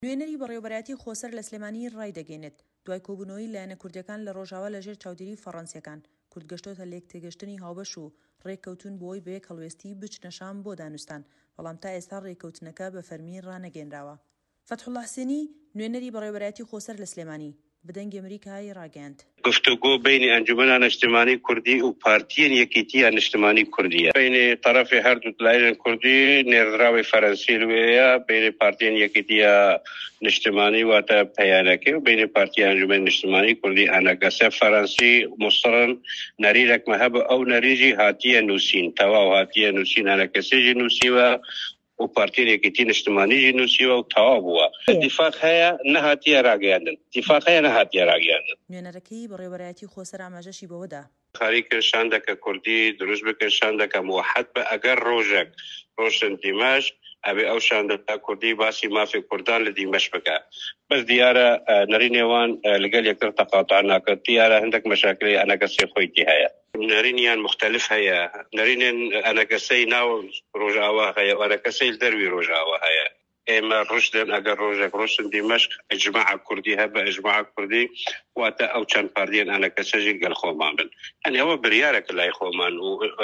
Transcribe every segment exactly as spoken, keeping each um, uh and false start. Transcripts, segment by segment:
نوێنەری بەڕێوەبەرایەتی خۆسەر لە سلێمانی ڕای دەگەێنێت دوای کۆبوونەوەی لایەنە کوردەکان لە ڕۆژاوا لەژێر چاودێری فەڕەنسیەکان. کورد گەشتۆتە لێک تێگەشتنی هاوبەش و ڕێککەوتون بۆی بەیەک هەڵوێستی بچنە شام بۆ دانوستان، بەڵام تا ئێستا ڕێککەوتنەکە بە فەرمی ڕانەگەێنراوە. فتحوڵڵاه حسێنی نوێنەری بەڕێوەبەرایەتی خۆسەر لە سلێمانی بەدەنگی ئەمریکای ڕاگەیاند. گفتگو بین انجمن اجتماعی کردی و پارتی یکیتی اجتماعی کردی بین طرف هر دو لایه کردی نردراوی فرانسوی لویا بین پارتی یکیتی اجتماعی و تا پیانکه بین پارتی انجمن اجتماعی کردی انگسه فرانسوی مصرن نریرک مهب او نریجی هاتی نوسین توا و هاتی نوسین انگسه نوسی و و پارتی یکیتی اجتماعی جنوسی و تواب و اتفاق هیا نهاتی راگیاندن اتفاق هیا نهاتی راگیاندن. نوێنەرەکەی بەڕێوەبەرایەتی خۆسەر ئاماژەشی بەوەدا خاری کرشان دکه کردی دروست بکرشان دکه موحد به اگر روزک روشن دیماش ابي او شان دکه کردی باسی مافی کردان لدیمش بکه بس دیاره نرینوان لقال يكثر تقاطعنا كتياره عندك مشاكل انا قصي خويتي هيا نرينيان مختلف هيا نرين انا قصي ناو رجاوا هيا وانا قصي الدروي رجاوا هيا اما رشدن اگر روجك روشن دمشق اجماع كردي هبه اجماع كردي واتا او كان باردين انا كسجل قال خومان يعني هو بريارك الله خومان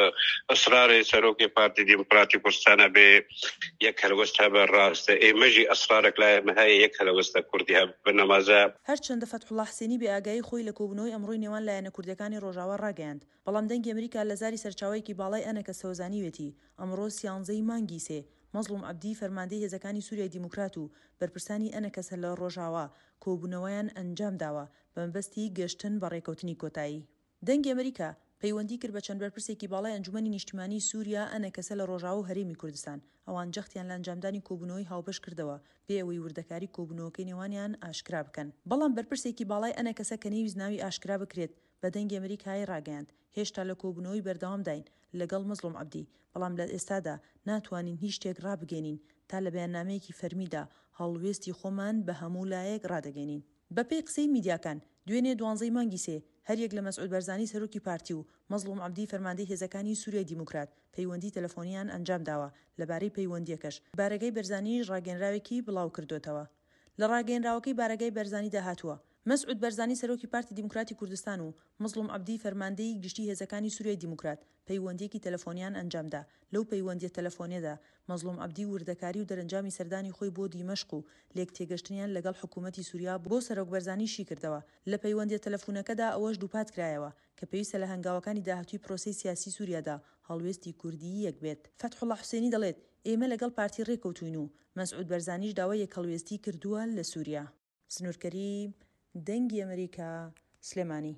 واصرار سروكي بارتي ديمقراطي كردستان به يك هلوستها بالراس اي مجي اصرارك لا ما هي يك هلوستا كردي هب بنمازا هەرچەندە فتحوڵڵاه حسێنی بە ئاگایی خۆی لە کۆبوونەوەی ئەمڕۆی نێوان لایەنە کوردەکانی ڕۆژاوا ڕاگەیاند، بەڵام دەنگی ئەمریکا لە زاری سەرچاوەیەکی باڵای ئەنەکە سەوزانیوێتی ئەمڕۆ سیانزەی مانگی سێ مەزلوم عەبدی فەرماندەی هێزەکانی سووریای دیموکرات و بەرپرسانی ئەنەکەسە لە ڕۆژاوا کۆبوونەوەیان ئەنجام داوە بە مەبەستی گەشتن بە ڕێکەوتنی کۆتایی. دەنگی ئەمریکا پەیوەندی کرد بە چەند بەرپرسێکی باڵای ئەنجومەنی نیشتیمانی سووریا ئەنەکەسە لە ڕۆژاوا و هەرێمی کوردستان، ئەوان جەختیان لە ئەنجامدانی کۆبوونەوەی هاوبەش کردەوە بێ ئەوەی وردەکاری کۆبوونەوەکەی نێوانیان ئاشکرا بکەن. بەڵام بەرپرسێکی باڵای ئەنەکەسە کە نەیویست ناوی ئاشکرا بکرێت بە دەنگی ئەمریکای ڕاگەیاند هێشتا لە کۆبوونەوەی بەردەوام داین لەگەڵ مەزلوم عەبدی، بەڵام لە ئێستادا ناتوانین هیچ شتێک ڕابگەینین تا لە بەیاننامەیەکی فەرمیدا هەڵوێستی خۆمان بە هەموو لایەک ڕادەگەینین. بەپێی قسەی میدیاکان دوێنێ دوانزەی مانگی سێ هەریەک لە مەسعود بەرزانی سەرۆکی پارتی و مەزلوم عەبدی فەرماندەی هێزەکانی سووریای دیموکرات پەیوەندی تەلەفۆنیان ئەنجام داوە. لەبارەی پەیوەندیەکەش بارگەی بەرزانیش ڕاگەنراوێکی بڵاو کردوتەوە. لە ڕاگەنراوەکەی بارگەی بەرزانی داهاتووە مەسعود بەرزانی سەرۆکی پارتی دیموکراتی کوردستان و مەزلوم عەبدی فەرماندەی گشتی هێزەکانی سووریای دیموکرات پەیوەندیەکی تەلەفۆنیان ئەنجامدا. لەو پەیوەندیە تەلەفۆنیەدا مەزلوم عەبدی وردەکاری و دەرەنجامی سەردانی خۆی بۆ دیمەشق و لێک تێگەشتنیان لەگەڵ حکوومەتی سووریا بۆ سەرۆک بەرزانیشی کردەوە. لە پەیوەندیە تەلەفۆنەکەدا ئەوەش دووپات کرایەوە کە پێویستە لە هەنگاوەکانی داهاتووی پرۆسەی سیاسی سووریادا هەڵوێستی کوردی یەک بێت. فتحوڵڵاه حسێنی دەڵێت ئێمە لەگەڵ پارتی ڕێکەوتوین و مەسعود بەرزانیش داوای یەکهەڵوێستی کردووە لە سووریا. سنوورکەری دەنگی ئەمریکا سلێمانی.